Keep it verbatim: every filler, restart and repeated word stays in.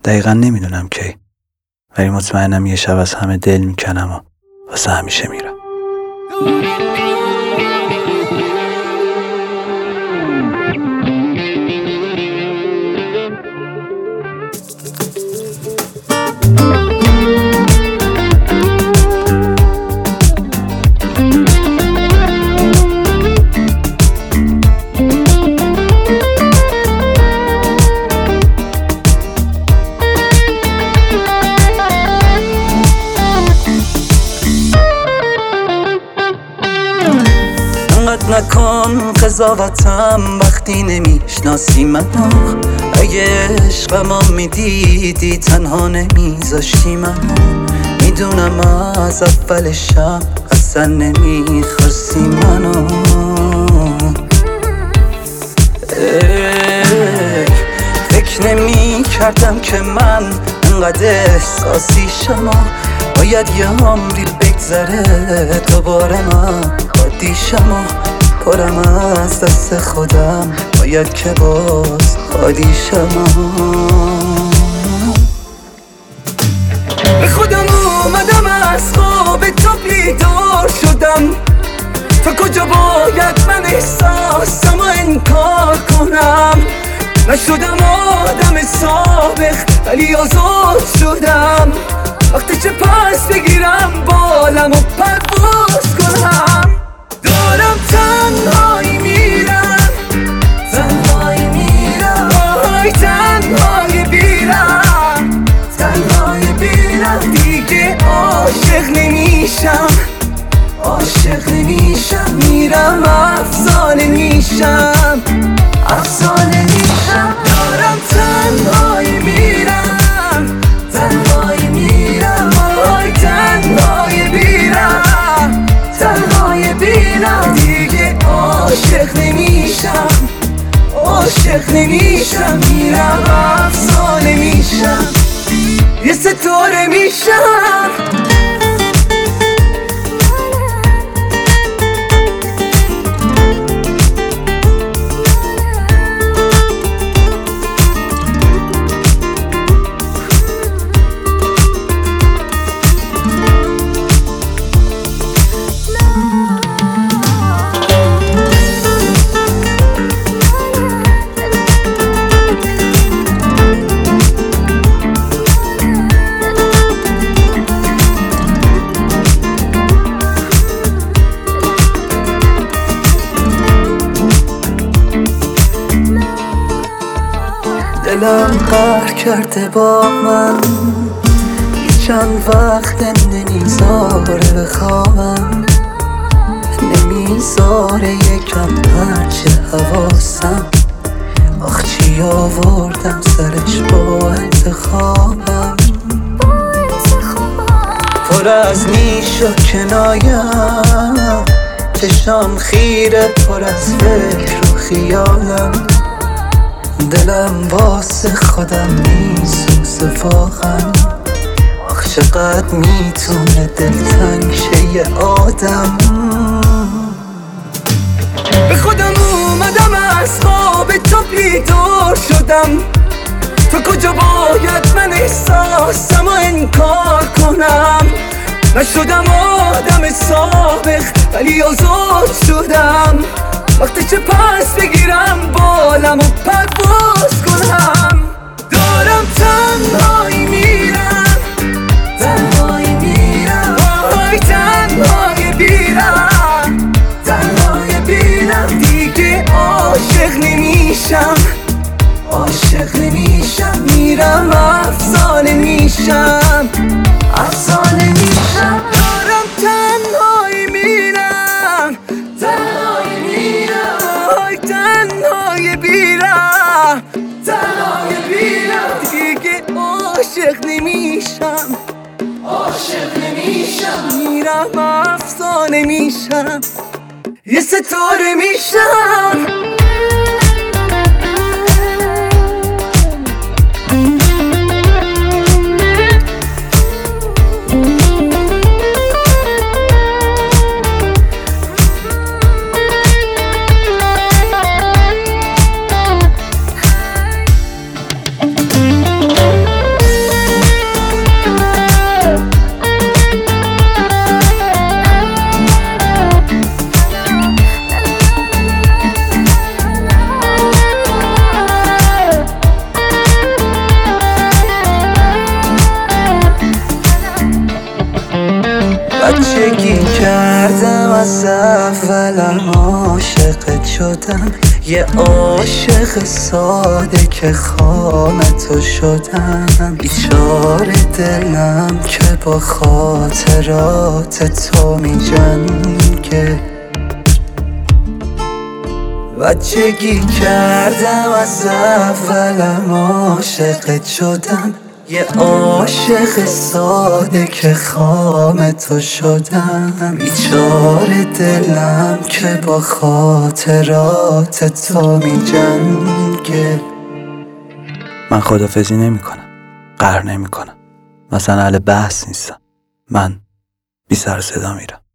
دقیقا نمیدونم کی، ولی مطمئنم یه شب از همه دل میکنم و واسه همیشه میرم. نکن قضاوتم وقتی نمیشناسی منو، اگه عشقمو میدیدی تنها نمیذاشتی منو. میدونم از اول شب اصلا نمیخواستی منو. فکر نمی کردم که من انقدر احساسی شما، باید یه عمری بگذره دوباره من عادیشم و پرم از دست خودم، باید که باز خالیشم. به خودم اومدم از خواب تو بیدار شدم، تا کجا باید من احساسم و انکار کنم. نشدم آدم سابق ولی آزاد شدم، وقتی چه پس بگیرم بالم و پرواز کنم. دارم تنهایی میرم، تنهایی میرم، آهای تنهایی بیرم، تنهایی بیرم. دیگه عاشق نمیشم، عاشق نمیشم. میرم افسانه میشم، افسانه میشم. دارم تنهایی میرم، تنهایی میرم، آهای تنهایی بیرم، تنهایی بیرم. دیگه عاشق نمیشم، عاشق نمیشم. میرم افسانه میشم، یه ستاره میشم. دلم قهر کرده با من، چند وقت نمیذاره بخوابم، نمیذاره یکم پرچه حواسم. آخ چی آوردم سرش با انتخابم، پر از نیش و کنایم، چشام خیره پر از فکر و خیالم. دلم واسه خودم میسوزه واقعا، آخ چقدر میتونه دلتنگ شه یه آدم. به خودم اومدم از خواب تو بیدار شدم، تا کجا باید من احساسم و انکار کنم. نشدم آدم سابق ولی آزاد شدم، وقتی چه پس بگیرم بالم و پرواز کنم. دارم تنهایی میرم، تنهایی میرم، آهای تنهایی بیرم، تنهایی بیرم. دیگه عاشق نمیشم، عاشق نمیشم. میرم افسانه میشم، افسانه میشم. دارم تنهایی میرم، تنهایی میرم، آهای تنهایی بیرم، تنهایی بیرم. دیگه عاشق نمیشم، عاشق نمیشم. میرم افسانه میشم، یه ستاره میشم. بچگی کردم از اولم عاشقت شدم، یه عاشق ساده که خام تو شدم. بیچاره دلم که با خاطرات تو می جنگه. بچگی کردم از اولم عاشقت شدم، یه عاشق ساده که خام تو شدم. بیچاره دلم که با خاطرات تو می جنگه. من خدافزی نمی کنم، قهر نمی کنم، مثلا اهل بحث نیستم. من بی سر صدا میرم.